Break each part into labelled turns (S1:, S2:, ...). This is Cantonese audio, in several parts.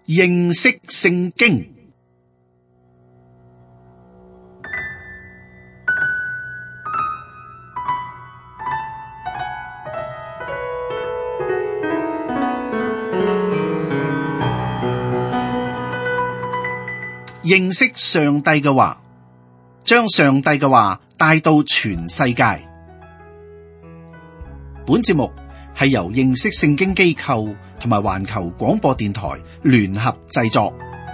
S1: 認識聖經。認識上帝嘅話，將上帝嘅話帶到全世界。本節目係由認識聖經機構同埋環球廣播電台聯合製作。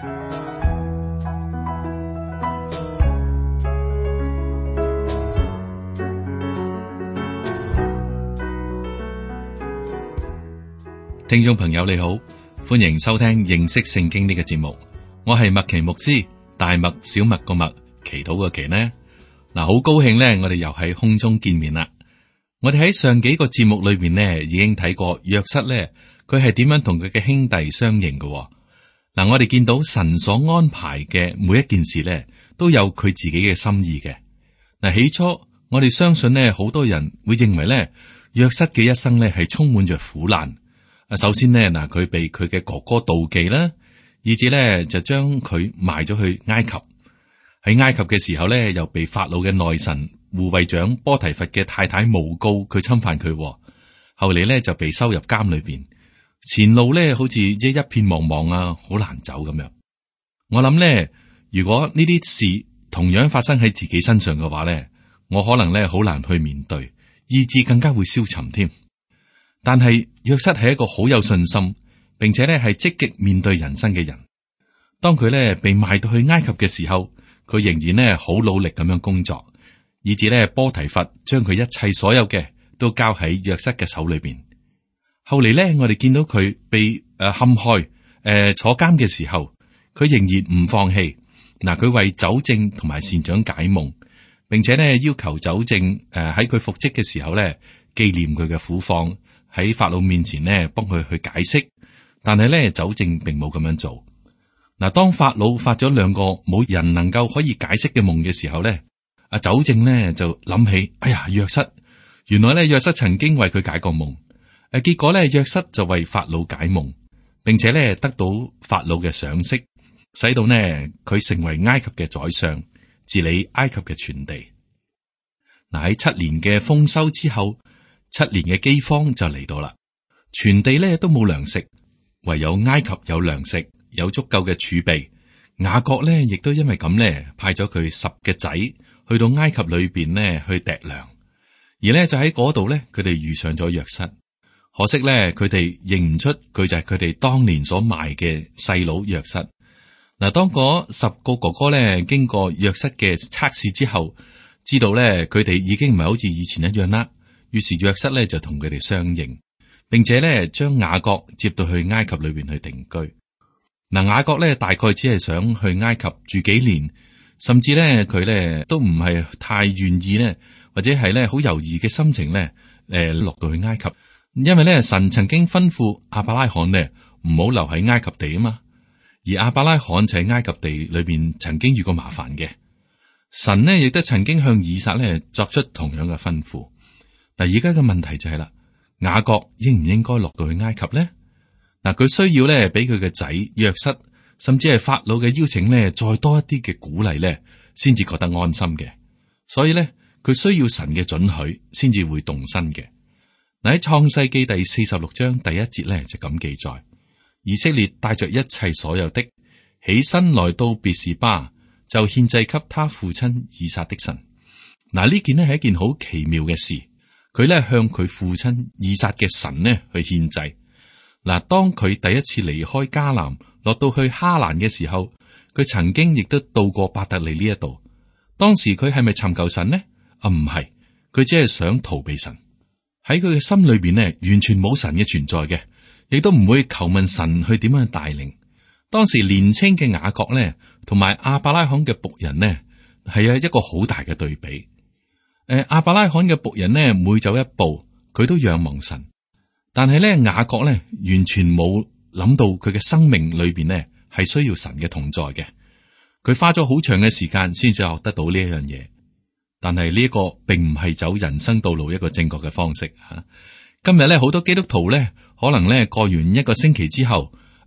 S2: 聽眾朋友你好，歡迎收聽認識聖經呢個節目。我係麥奇牧師，大麥小麥個麥，祈禱個祈呢。好高興呢，我哋又喺空中見面啦。我哋喺上幾個節目裏邊呢，已經睇過約瑟呢，佢係點樣同佢嘅兄弟相認嘅。我哋見到神所安排嘅每一件事呢，都有佢自己嘅心意嘅。起初我哋相信呢，好多人會認為呢，約瑟嘅一生呢係充滿着苦難。首先呢，佢被佢嘅哥哥妒忌啦。以至咧就將佢賣咗去埃及，喺埃及嘅時候咧，又被法老嘅內臣護衛長波提乏嘅太太誣告佢侵犯佢，後嚟咧就被收入監裏邊，前路咧好似一片茫茫啊，好難走咁樣。我諗咧，如果呢啲事同樣發生喺自己身上嘅話咧，我可能咧好難去面對，意志更加會消沉添。但係約瑟係一個好有信心，並且咧係積極面對人生嘅人。當佢咧被賣到去埃及嘅時候，佢仍然咧好努力咁樣工作，以至咧波提乏將佢一切所有嘅都交喺約瑟嘅手裏邊。後嚟咧，我哋見到佢被陷害坐監嘅時候，佢仍然唔放棄。佢為酒政同埋善長解夢，並且咧要求酒政喺佢復職嘅時候咧紀念佢嘅苦況，喺法老面前咧幫佢去解釋。但係咧，酒政並冇咁樣做。當法老發咗兩個冇人能夠可以解釋嘅夢嘅時候咧，酒政咧就諗起，約瑟，原來咧約瑟曾經為佢解過夢。結果咧約瑟就為法老解夢，並且咧得到法老嘅賞識，使到呢佢成為埃及嘅宰相，治理埃及嘅全地。喺7年嘅豐收之後，7年嘅饑荒就嚟到啦，全地咧都冇糧食。唯有埃及有糧食，有足夠嘅儲備。雅各咧，亦都因為咁咧，派咗佢10個仔去到埃及裏邊呢去糴糧。而呢，就喺嗰度咧，佢哋遇上咗約瑟。可惜咧，佢哋認唔出佢就係佢哋當年所賣嘅細佬約瑟。當嗰10個哥哥咧經過約瑟嘅測試之後，知道咧佢哋已經唔係好似以前一樣啦。於是約瑟咧就同佢哋相認。並且咧，將雅各接到去埃及裏邊去定居。雅各咧大概只係想去埃及住幾年，甚至咧佢咧都唔係太願意咧，或者係咧好猶豫嘅心情咧，落到去埃及。因為咧神曾經吩咐亞伯拉罕咧唔好留喺埃及地啊嘛，而亞伯拉罕就喺埃及地裏邊曾經遇過麻煩嘅。神呢亦都曾經向以撒咧作出同樣嘅吩咐。但而家嘅問題就係啦。雅各應唔應該落到去埃及呢？佢需要咧俾佢嘅仔約瑟，甚至係法老嘅邀請咧，再多一啲嘅鼓勵咧，先至覺得安心嘅。所以咧，佢需要神嘅准許，先至會動身嘅。喺創世記第46章第1節咧就咁記載：以色列帶着一切所有的，起身來到別是巴，就獻祭給他父親以撒的神。呢件呢係一件好奇妙嘅事。佢咧向佢父親以撒嘅神呢去獻祭。當佢第一次離開迦南，落到去哈蘭嘅時候，佢曾經亦都到過伯特利呢一度。當時佢係咪尋求神呢？唔係，佢只係想逃避神。喺佢嘅心裏邊呢，完全冇神嘅存在嘅，亦都唔會求問神去點樣帶領。當時年青嘅雅各呢，同埋亞伯拉罕嘅僕人呢，係一個好大嘅對比。亞伯拉罕嘅僕人呢，每走一步，佢都仰望神。但係咧，雅各咧完全冇諗到佢嘅生命裏邊呢係需要神嘅同在嘅。佢花咗好長嘅時間先至學得到呢一樣嘢。但係呢一個並唔係走人生道路一個正確嘅方式吓。今日咧好多基督徒咧，可能咧過完一個星期之後，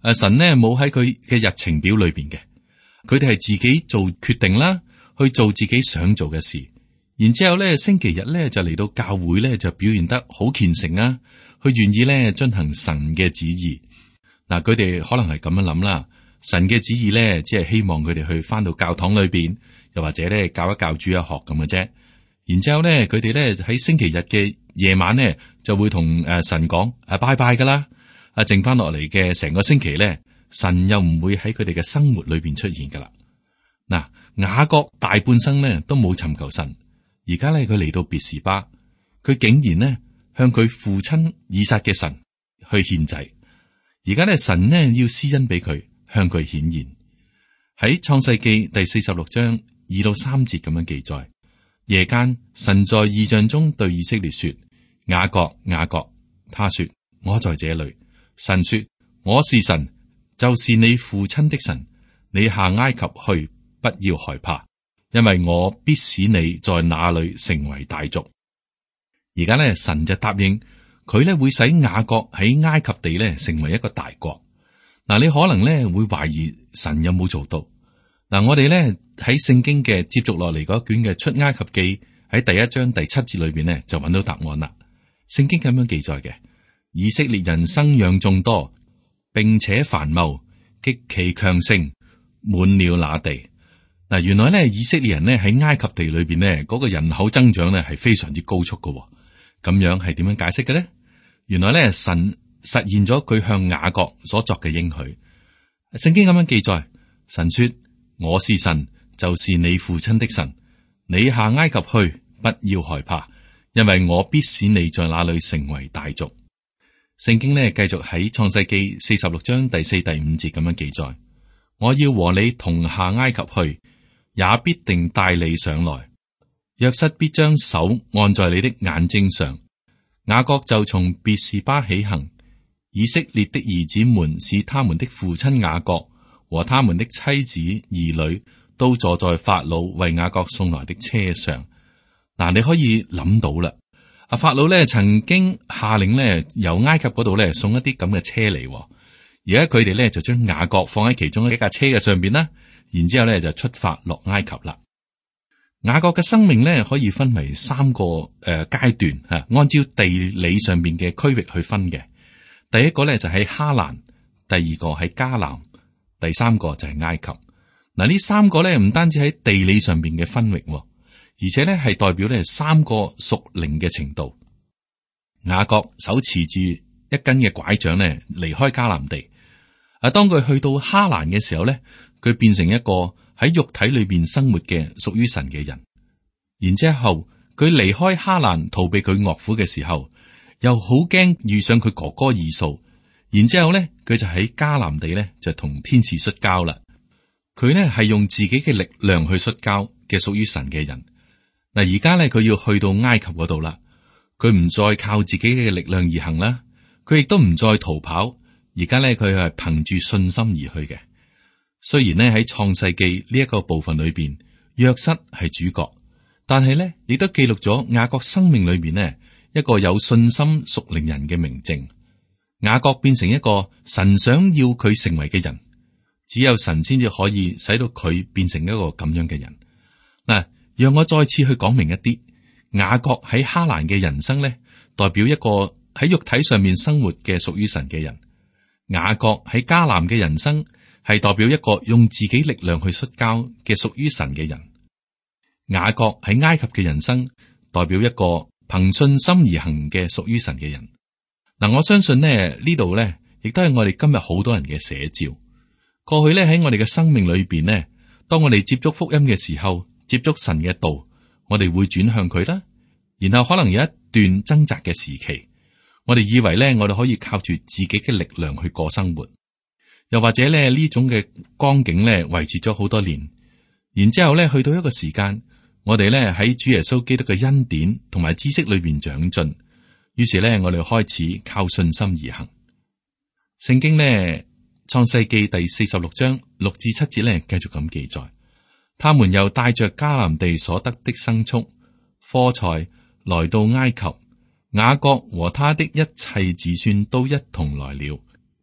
S2: 神呢冇喺佢嘅日程表裏邊嘅，佢哋係自己做決定啦，去做自己想做嘅事。然之後咧，星期日咧就嚟到教會咧，就表現得好虔誠啊，佢願意咧遵行神嘅旨意。嗱，佢哋可能係咁樣諗啦，神嘅旨意咧，只係希望佢哋去翻到教堂裏邊，又或者咧教一教主一學咁嘅啫。然之後咧，佢哋咧喺星期日嘅夜晚咧，就會同神講拜拜噶啦。剩翻落嚟嘅成個星期咧，神又唔會喺佢哋嘅生活裏邊出現噶啦。嗱，雅各大半生咧都冇尋求神，而家咧佢嚟到別是巴，佢竟然呢向佢父親以撒嘅神去獻祭。而家咧神呢要施恩俾佢，向佢顯現。喺創世記第46章2到3節咁樣記載：夜間神在異象中對以色列說：雅各，雅各。他說：我在這裏。神說：我是神，就是你父親的神。你下埃及去，不要害怕，因為我必使你在那裏成為大族。而家咧神就答應佢咧會使雅各喺埃及地咧成為一個大國。嗱，你可能咧會懷疑神有冇做到。嗱，我哋咧喺聖經嘅接續落嚟嗰卷嘅出埃及記喺第1章第7節裏邊呢，就揾到答案啦。聖經咁樣記載嘅：以色列人生養眾多，並且繁茂，極其強盛，滿了那地。嗱，原來咧以色列人呢喺埃及地裏邊呢，嗰個人口增長咧係非常之高速嘅。咁樣係點樣解釋嘅呢？原來咧神實現咗佢向雅各所作嘅應許。聖經咁樣記載：神說：我是神，就是你父親的神。你下埃及去，不要害怕，因為我必使你在那裏成為大族。聖經呢繼續喺創世記46章第4、第5節咁樣記載：我要和你同下埃及去，也必定帶你上來。約瑟必將手按在你的眼睛上。雅各就從別是巴起行，以色列的兒子們使他們的父親雅各和他們的妻子兒女都坐在法老為雅各送來的車上。嗱，你可以諗到啦，法老咧曾經下令咧由埃及嗰度咧送一啲咁嘅車嚟，而家佢哋咧就將雅各放喺其中一架車嘅上邊啦，然之後咧就出發落埃及啦。雅各嘅生命咧可以分為3個階段吓，按照地理上邊嘅區域去分嘅。第一個咧就喺哈蘭，第二個喺迦南，第三個就係埃及。嗱，呢3個咧唔單止喺地理上邊嘅分域，而且咧係代表咧3個屬靈嘅程度。雅各手持住一根嘅拐杖咧離開迦南地，當佢去到哈蘭嘅時候咧，佢變成一個喺肉體裏邊生活嘅屬於神嘅人。然之後佢離開哈蘭逃避佢岳父嘅時候，又好驚遇上佢哥哥以掃。然之後咧佢就喺迦南地咧就同天使摔跤啦。佢呢係用自己嘅力量去摔跤嘅屬於神嘅人。嗱，而家咧佢要去到埃及嗰度啦，佢唔再靠自己嘅力量而行啦，佢亦都唔再逃跑。而家咧佢係憑住信心而去嘅。雖然呢喺創世記呢一個部分裏邊，約瑟係主角，但係呢亦都記錄咗雅各生命裏邊呢一個有信心屬靈人嘅明證。雅各變成一個神想要佢成為嘅人，只有神先至可以使到佢變成一個咁樣嘅人。嗱，讓我再次去講明一啲，雅各喺哈蘭嘅人生呢，代表一個喺肉體上面生活嘅屬於神嘅人；雅各喺迦南嘅人生係代表一個用自己力量去摔跤嘅屬於神嘅人。雅各喺埃及嘅人生代表一個憑信心而行嘅屬於神嘅人。嗱，我相信呢度呢，亦都係我哋今日好多人嘅寫照。過去呢，喺我哋嘅生命裏邊呢，當我哋接觸福音嘅時候，接觸神嘅道，我哋會轉向佢啦。然後可能有一段掙扎嘅時期，我哋以為呢，我哋可以靠住自己嘅力量去過生活。又或者咧呢種嘅光景咧維持咗好多年，然之後咧去到一個時間，我哋咧喺主耶穌基督嘅恩典同埋知識裏邊長進，於是咧我哋開始靠信心而行。聖經呢，創世記第46章6至7節咧繼續咁記載，他們又帶着迦南地所得的牲畜、貨財來到埃及，雅各和他的一切子孫都一同來了。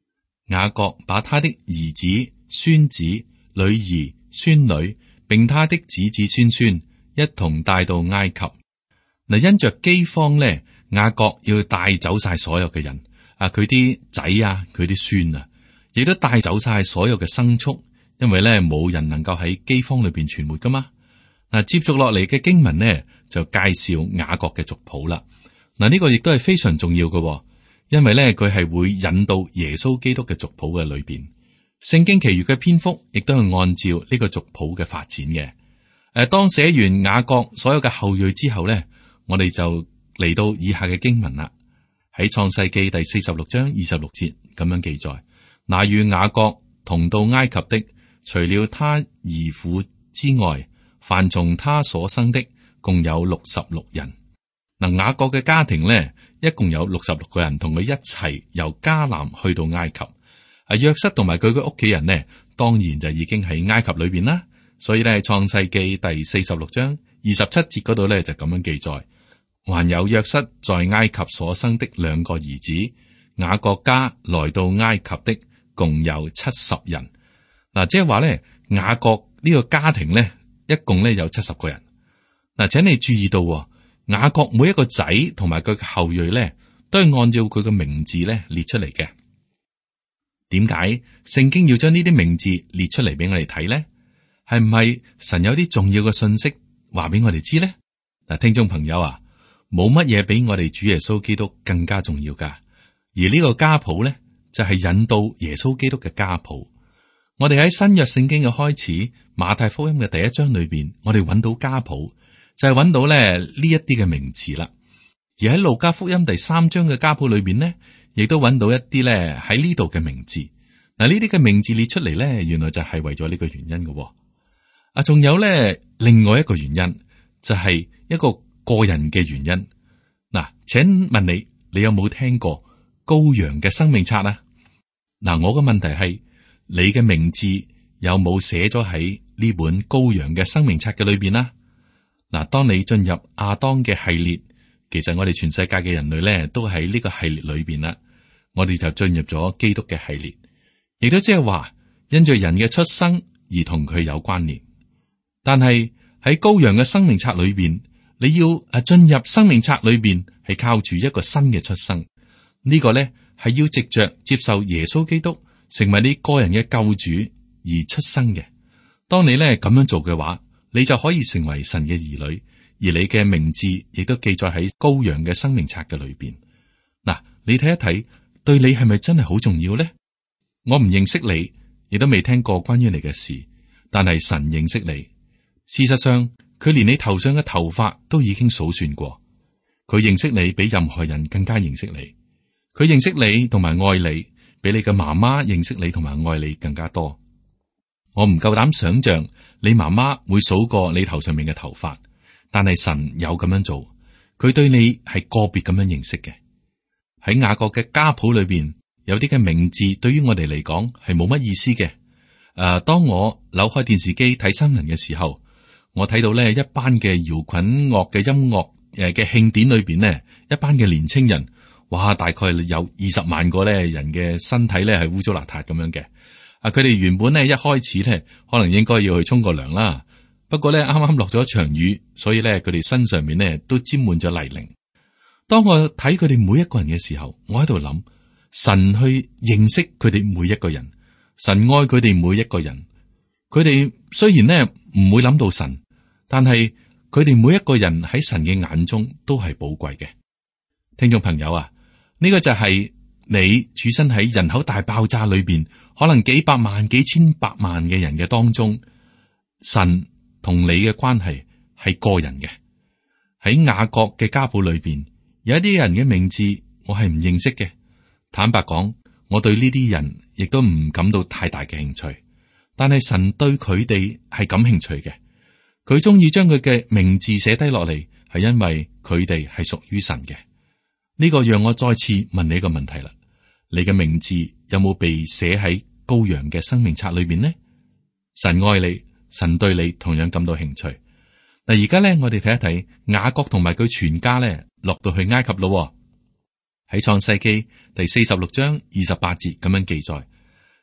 S2: 雅各把他的兒子、孫子、女兒、孫女，並他的子子孫孫一同帶到埃及。嗱，因着饑荒咧，雅各要帶走晒所有嘅人，佢啲仔啊，佢啲孫啊，亦都帶走晒所有嘅牲畜，因為咧冇人能夠喺饑荒裏邊存活噶嘛。嗱，接續落嚟嘅經文呢，就介紹雅各嘅族譜啦。嗱，呢個亦都係非常重要嘅，因為咧佢係會引導耶穌基督嘅族譜嘅裏邊。聖經其餘嘅篇幅亦都係按照呢個族譜嘅發展嘅。當寫完雅各所有嘅後裔之後咧，我哋就嚟到以下嘅經文啦。喺創世記第46章26節咁樣記載：那與雅各同到埃及的，除了他兒婦之外，凡從他所生的，共有66人。嗱，雅各嘅家庭咧，一共有66個人，同佢一齊由迦南去到埃及。約瑟同埋佢嘅屋企人呢，當然就已經喺埃及裏邊啦。所以咧，創世記第46章27節嗰度咧就咁樣記載：還有約瑟在埃及所生的2個兒子，雅各家來到埃及的共有70人。嗱，即係話咧，雅各呢個家庭咧，一共咧有70個人。嗱，請你注意到，雅各每一個仔同埋佢嘅後裔咧，都係按照佢嘅名字咧列出嚟嘅。點解聖經要將呢啲名字列出嚟俾我哋睇咧？係唔係神有啲重要嘅信息話俾我哋知咧？嗱，聽眾朋友啊，冇乜嘢比我哋主耶穌基督更加重要噶。而呢個家譜咧，就係引導耶穌基督嘅家譜。我哋喺新約聖經嘅開始，馬太福音嘅第1章裏邊，我哋揾到家譜，就係揾到咧呢一啲嘅名字啦。而喺路加福音第3章嘅家譜裏邊呢，亦都揾到一啲咧喺呢度嘅名字。嗱，呢啲嘅名字列出嚟咧，原來就係為咗呢個原因嘅。仲有咧另外一個原因，就係一個個人嘅原因。嗱，請問你有冇聽過羔羊嘅生命冊啊？嗱，我嘅問題係你嘅名字有冇寫咗喺呢本羔羊嘅生命冊嘅裏邊啊？嗱，當你進入亞當嘅系列，其實我哋全世界嘅人類咧都喺呢個系列裏邊啦。我哋就進入咗基督嘅系列，亦都即係話因着人嘅出生而同佢有關聯。但係喺羔羊嘅生命冊裏邊，你要進入生命冊裏邊，係靠住一個新嘅出生。呢個咧係要藉着接受耶穌基督成為你個人嘅救主而出生嘅。當你咧咁樣做嘅話，你就可以成為神嘅兒女，而你嘅名字亦都記載喺羔羊嘅生命冊嘅裏邊。嗱，你睇一睇，對你係咪真係好重要咧？我唔認識你，亦都未聽過關於你嘅事，但係神認識你。事實上，佢連你頭上嘅頭髮都已經數算過。佢認識你比任何人更加認識你。佢認識你同埋愛你，比你嘅媽媽認識你同埋愛你更加多。我唔夠膽想象你媽媽會數過你頭上面嘅頭髮，但係神有咁樣做。佢對你係個別咁樣認識嘅。喺雅各嘅家譜裏邊，有啲嘅名字對於我哋嚟講係冇乜意思嘅。當我扭開電視機睇新聞嘅時候，我睇到咧一班嘅搖滾樂嘅音樂嘅慶典裏邊呢，一班嘅年青人，哇，大概有20萬個咧人嘅身體咧係污糟邋遢咁樣嘅。佢哋原本咧一開始咧可能應該要去沖個涼啦，不過咧啱啱落咗一場雨，所以咧佢哋身上面咧都沾滿咗泥濘。當我睇佢哋每一個人嘅時候，我喺度諗，神去認識佢哋每一個人，神愛佢哋每一個人。佢哋雖然咧唔會諗到神，但係佢哋每一個人喺神嘅眼中都係寶貴嘅。聽眾朋友啊，呢個就係你處身喺人口大爆炸裏邊，可能幾百萬、幾千百萬嘅人嘅當中，神同你嘅關係係個人嘅。喺雅各嘅家譜裏邊，有一啲人嘅名字我係唔認識嘅。坦白講，我對呢啲人亦都唔感到太大嘅興趣。但係神對佢哋係感興趣嘅，佢中意將佢嘅名字寫低落嚟，係因為佢哋係屬於神嘅。呢個讓我再次問你一個問題啦：你嘅名字有冇被寫喺羔羊嘅生命冊裏邊呢？神愛你，神對你同樣感到興趣。嗱，而家咧，我哋睇一睇雅各同埋佢全家咧落到去埃及咯。喺創世記第46章28節咁樣記載。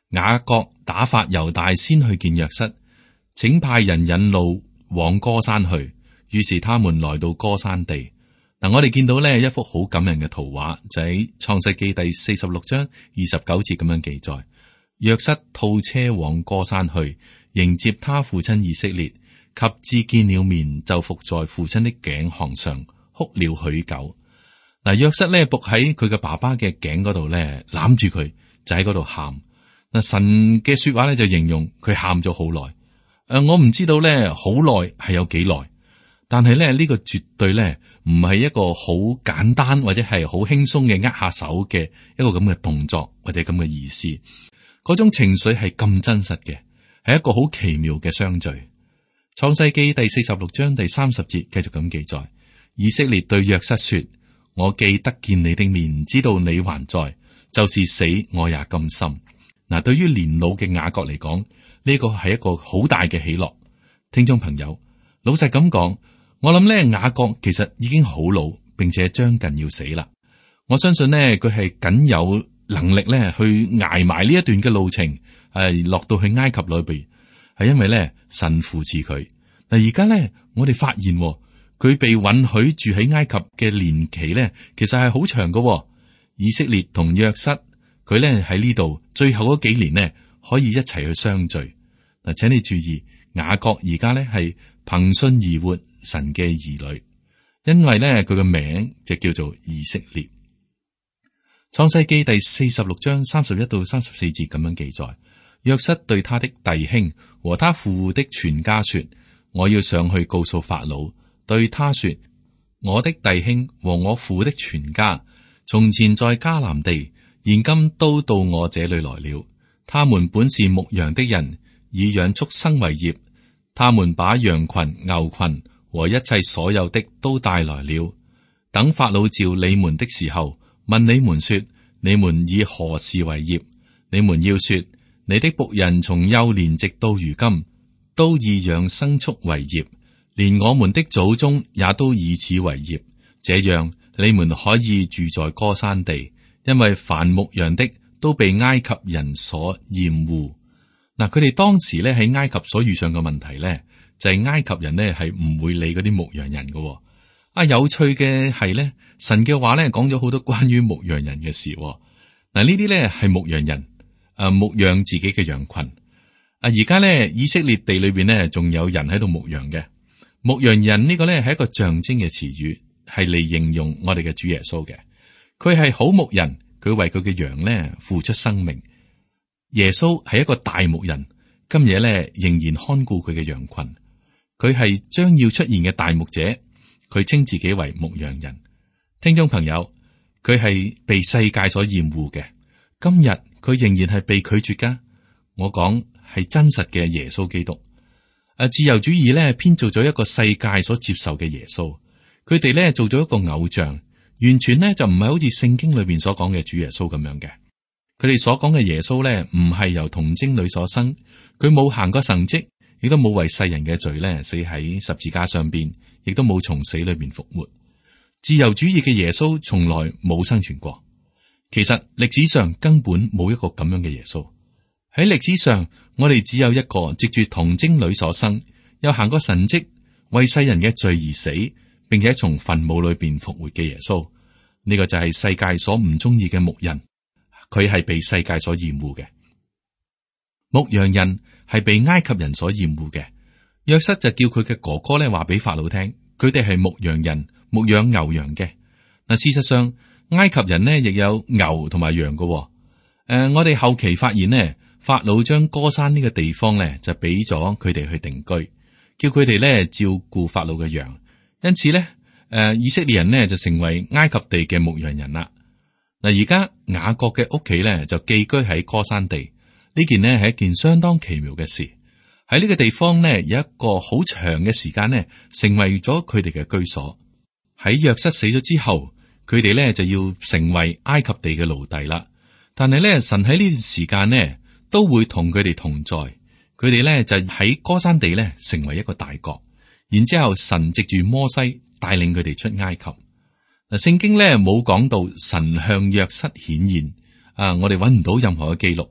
S2: 雅各打發猶大先去見約瑟，請派人引路往歌珊去。於是他們來到歌珊地。嗱，我哋見到呢一幅好感人嘅圖畫，就喺創世記第46章29節咁樣記載：約瑟套車往歌珊去，迎接他父親以色列，及至見了面，就伏在父親的頸項上，哭了許久。嗱，約瑟呢伏喺佢嘅爸爸嘅頸嗰度呢，攬住佢，就喺嗰度喊。嗱，神嘅說話呢就形容佢喊咗好耐。我唔知道呢好耐係有幾耐。但係咧，呢個絕對咧唔係一個好簡單或者係好輕鬆嘅握下手嘅一個咁嘅動作或者咁嘅意思。嗰種情緒係咁真實嘅，係一個好奇妙嘅相聚。創世記第46章第30節繼續咁記載：以色列對約瑟說：我既得見你的面，知道你還在，就是死我也甘心。嗱，對於年老嘅雅各嚟講，呢個係一個好大嘅喜樂。聽眾朋友，老實咁講。我諗咧，雅各其實已經好老，並且將近要死啦。我相信呢，佢係僅有能力咧去捱埋呢一段嘅路程，落到去埃及裏邊，係因為咧神扶持佢。嗱，而家咧我哋發現佢被允許住喺埃及嘅年期咧，其實係好長㗎。以色列同約瑟佢咧喺呢度最後嗰幾年呢，可以一齊去相聚。嗱，請你注意，雅各而家咧係憑信而活。神嘅兒女，因為咧佢嘅名就叫做以色列。創世記第46章31到34節咁樣記載：約瑟對他的弟兄和他父的全家說：我要上去告訴法老，對他說：我的弟兄和我父的全家，從前在迦南地，現今都到我這裏來了。他們本是牧羊的人，以養畜生為業。他們把羊群、牛群和一切所有的都帶來了。等法老召你們的時候，問你們說：你們以何事為業？你們要說：你的僕人從幼年直到如今，都以養牲畜為業，連我們的祖宗也都以此為業。這樣你們可以住在歌珊地，因為凡牧羊的都被埃及人所厭惡。嗱，佢哋當時咧喺埃及所遇上嘅問題咧，就係埃及人呢係唔會理嗰啲牧羊人嘅。有趣嘅係咧，神嘅話咧講咗好多關於牧羊人嘅事。嗱，呢啲咧係牧羊人，牧養自己嘅羊群。而家咧以色列地裏邊呢，仲有人喺度牧羊嘅。牧羊人呢個咧係一個象徵嘅詞語，係嚟形容我哋嘅主耶穌嘅。佢係好牧人，佢為佢嘅羊咧付出生命。耶穌係一個大牧人，今日咧仍然看顧佢嘅羊群。佢係將要出現嘅大牧者，佢稱自己為牧羊人。聽眾朋友，佢係被世界所厭惡嘅，今日佢仍然係被拒絕噶。我講係真實嘅耶穌基督。自由主義咧編造咗一個世界所接受嘅耶穌，佢哋咧做咗一個偶像，完全咧就唔係好似聖經裏邊所講嘅主耶穌咁樣嘅。佢哋所講嘅耶穌咧，唔係由童貞女所生，佢冇行過神蹟，亦都冇為世人嘅罪咧死喺十字架上邊，亦都冇從死裏邊復活。自由主義嘅耶穌從來冇生存過。其實歷史上根本冇一個咁樣嘅耶穌。喺歷史上，我哋只有一個藉住童貞女所生，又行過神蹟，為世人嘅罪而死，並且從墳墓裏邊復活嘅耶穌。呢個就係世界所唔中意嘅牧人。佢係被世界所厭惡嘅，牧羊人係被埃及人所厭惡嘅。約瑟就叫佢嘅哥哥咧話俾法老聽，佢哋係牧羊人，牧養牛羊嘅。嗱，事實上埃及人呢亦有牛同埋羊嘅。我哋後期發現呢，法老將歌珊呢個地方咧就俾咗佢哋去定居，叫佢哋咧照顧法老嘅羊。因此咧，以色列人呢就成為埃及地嘅牧羊人啦。嗱，而家雅各嘅屋企咧就寄居喺歌珊地，呢件呢係一件相當奇妙嘅事。喺呢個地方呢，有一個好長嘅時間呢，成為咗佢哋嘅居所。喺約瑟死咗之後，佢哋咧就要成為埃及地嘅奴隸啦。但係咧，神喺呢段時間呢，都會同佢哋同在。佢哋咧就喺歌珊地咧成為一個大國。然之後神藉住摩西帶領佢哋出埃及。嗱，聖經咧冇講到神向約瑟顯現，我哋揾唔到任何嘅記錄。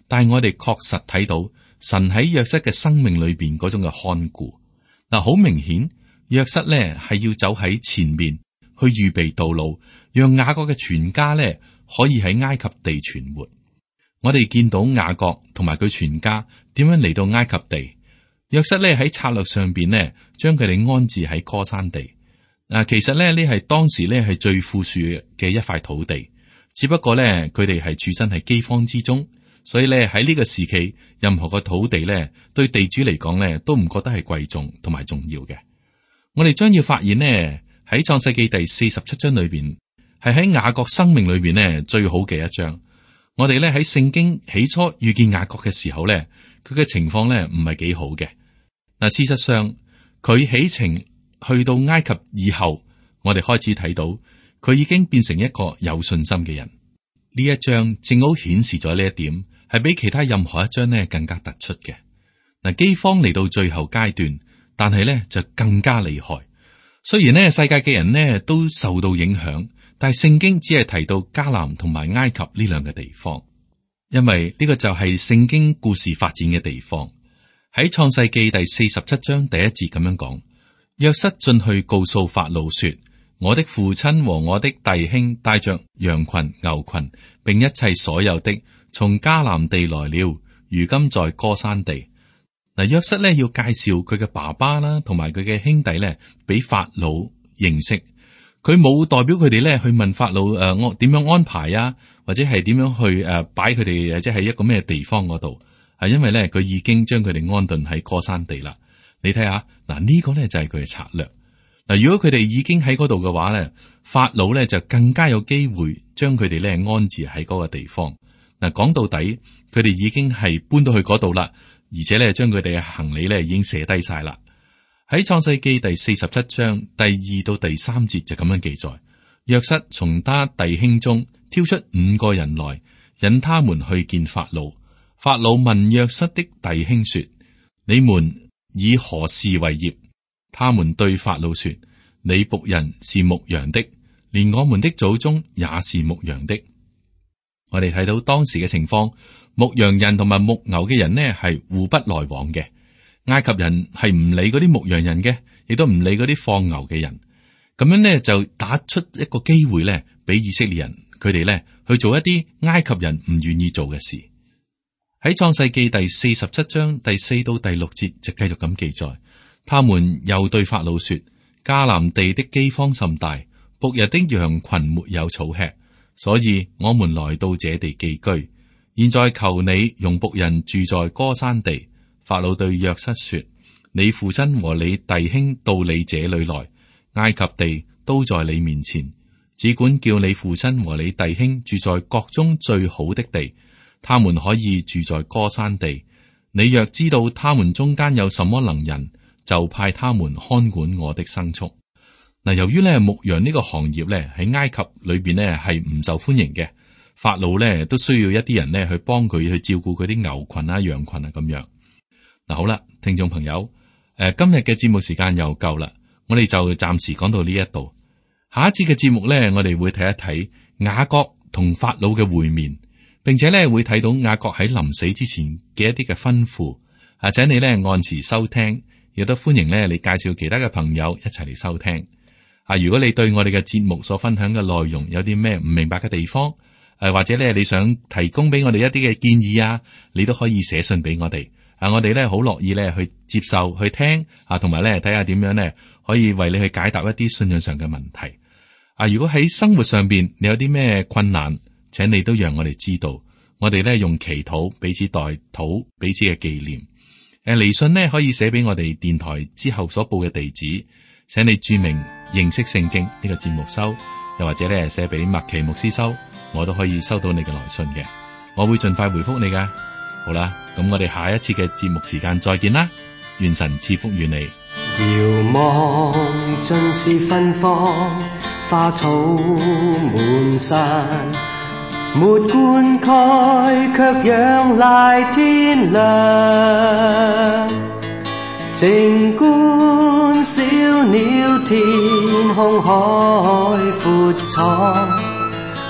S2: 但係我哋確實睇到神喺約瑟嘅生命裏邊嗰種嘅看顧。嗱，好明顯，約瑟咧係要走喺前面去預備道路，讓雅各嘅全家咧可以喺埃及地存活。我哋見到雅各同埋佢全家點樣嚟到埃及地，約瑟咧喺策略上邊呢，將佢哋安置喺歌珊地。其實咧呢係當時咧係最富庶嘅一塊土地，只不過咧佢哋係處身喺饑荒之中，所以咧喺呢個時期，任何個土地咧對地主嚟講咧都唔覺得係貴重同埋重要嘅。我哋將要發現呢，喺創世記第47章裏邊，係喺雅各生命裏邊呢最好嘅一章。我哋咧喺聖經起初遇見雅各嘅時候咧，佢嘅情況咧唔係幾好嘅。嗱，事實上佢起程去到埃及以後，我哋開始睇到佢已經變成一個有信心嘅人。呢一章正好顯示咗呢一點，係比其他任何一章呢更加突出嘅。嗱，饑荒嚟到最後階段，但係咧就更加厲害。雖然呢世界嘅人呢都受到影響，但係聖經只係提到迦南同埋埃及呢兩個地方，因為呢個就係聖經故事發展嘅地方。喺創世記第47章第一節咁樣講，約瑟進去告訴法老說：我的父親和我的弟兄帶着羊群、牛群，並一切所有的，從迦南地來了，如今在歌珊地。嗱，約瑟咧要介紹佢嘅爸爸啦，同埋佢嘅兄弟咧，俾法老認識。佢冇代表佢哋咧去問法老我點樣安排啊，或者係點樣去擺佢哋，即係一個咩地方嗰度。因為咧佢已經將佢哋安頓喺歌珊地啦。你睇下嗱，呢個咧就係佢嘅策略。嗱，如果佢哋已經喺嗰度嘅話咧，法老咧就更加有機會將佢哋咧安置喺嗰個地方。嗱，講到底，佢哋已經係搬到去嗰度啦，而且咧將佢哋嘅行李咧已經寫低晒啦。喺創世記第47章第2到第3節就咁樣記載：約瑟從他弟兄中挑出5個人來，引他們去見法老。法老問約瑟的弟兄說：你們以何事為業？他們對法老說：你僕人是牧羊的，連我們的祖宗也是牧羊的。我哋睇到當時嘅情況，牧羊人同埋牧牛嘅人呢係互不來往嘅。埃及人係唔理嗰啲牧羊人嘅，亦都唔理嗰啲放牛嘅人。咁樣呢就打出一個機會呢，俾以色列人佢哋呢去做一啲埃及人唔願意做嘅事。喺創世記第47章第4到第6節就繼續咁記載，他們又對法老說：迦南地的饑荒甚大，僕人的羊群沒有草吃，所以我們來到這地寄居。現在求你容僕人住在歌珊地。法老對約瑟說：你父親和你弟兄到你這裏來，埃及地都在你面前，只管叫你父親和你弟兄住在國中最好的地，他們可以住在歌珊地。你若知道他們中間有什麼能人，就派他們看管我的牲畜。嗱，由於咧牧羊呢個行業咧喺埃及裏邊咧係唔受歡迎嘅，法老咧都需要一啲人咧去幫佢去照顧佢啲牛群啊、羊群啊咁樣。嗱，好啦，聽眾朋友，今日嘅節目時間又夠啦，我哋就暫時講到呢一度。下一次嘅節目咧，我哋會睇一睇雅各同法老嘅會面，並且咧會睇到雅各喺臨死之前嘅一啲嘅吩咐。請你咧按時收聽，亦都歡迎咧你介紹其他嘅朋友一齊嚟收聽。如果你對我哋嘅節目所分享嘅內容有啲咩唔明白嘅地方，或者咧你想提供俾我哋一啲嘅建議啊，你都可以寫信俾我哋。我哋咧好樂意咧去接受去聽同埋咧睇下點樣咧可以為你去解答一啲信仰上嘅問題。如果喺生活上邊你有啲咩困難，請你都讓我哋知道，我哋咧用祈禱彼此代禱，彼此嘅紀念。嚟信呢可以寫俾我哋電台之後所報嘅地址，請你注明認識聖經呢個節目收，又或者咧寫俾麥奇牧師收，我都可以收到你嘅來信嘅，我會盡快回覆你噶。好啦，咁我哋下一次嘅節目時間再見啦，願神賜福與你。
S3: 遙望盡是芬芳，花草滿山，沒灌溉卻仰賴天亮，靜觀小鳥天空海闊敞，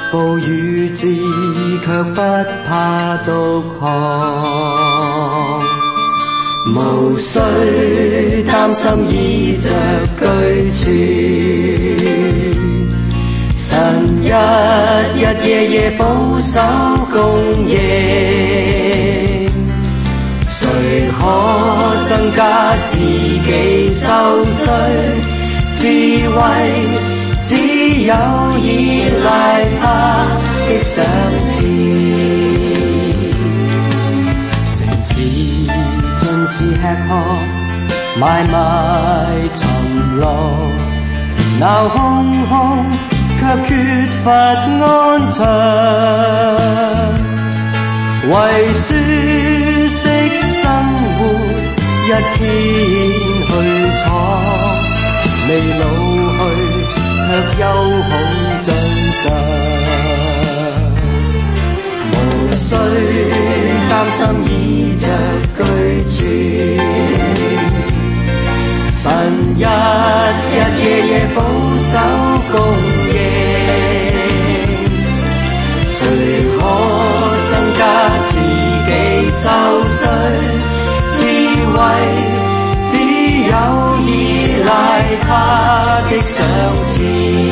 S3: 暴雨至卻不怕獨航。無需擔心倚着居處，神日日夜夜保守供應，誰可增加自己收稅？智慧只有依賴他的賞賜。城市盡是吃喝買賣沉落，鬧哄哄卻缺乏安詳，為舒適生活一天去闖，未老去卻憂恐盡上，無需擔心倚着居處，神日日夜夜保守供應，誰可增加自己收稅？智慧只有依賴他的賞賜，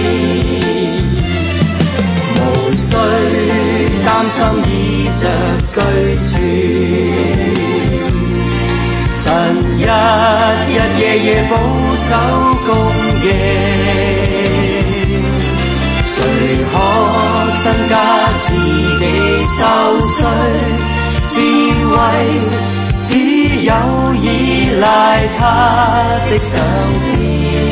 S3: 無需擔心倚着居處，神日日夜夜保守供應，誰可增加自己收稅？智慧只有依賴他的賞賜。